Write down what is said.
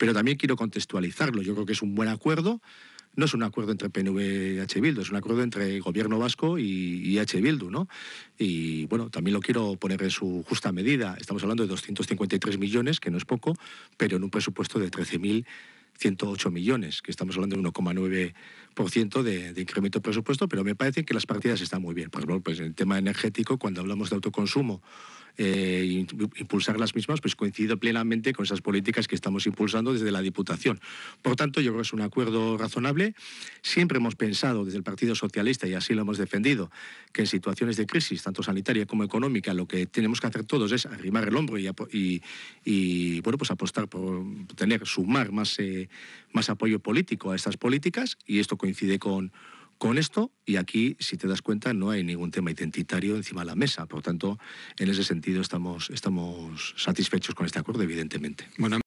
Pero también quiero contextualizarlo. Yo creo que es un buen acuerdo. No es un acuerdo entre PNV y H. Bildu, es un acuerdo entre el Gobierno vasco y H. Bildu, ¿no? Y bueno, también lo quiero poner en su justa medida. Estamos hablando de 253 millones, que no es poco, pero en un presupuesto de 13.108 millones, que estamos hablando de 1,9% de incremento de presupuesto, pero me parece que las partidas están muy bien. Por ejemplo, pues en el tema energético, cuando hablamos de autoconsumo, impulsar las mismas, pues coincido plenamente con esas políticas que estamos impulsando desde la Diputación. Por tanto, yo creo que es un acuerdo razonable. Siempre hemos pensado desde el Partido Socialista, y así lo hemos defendido, que en situaciones de crisis, tanto sanitaria como económica, lo que tenemos que hacer todos es arrimar el hombro y bueno, pues apostar por sumar más apoyo político a estas políticas, y esto coincide con esto, y aquí, si te das cuenta, no hay ningún tema identitario encima de la mesa. Por tanto, en ese sentido estamos satisfechos con este acuerdo, evidentemente. Bueno.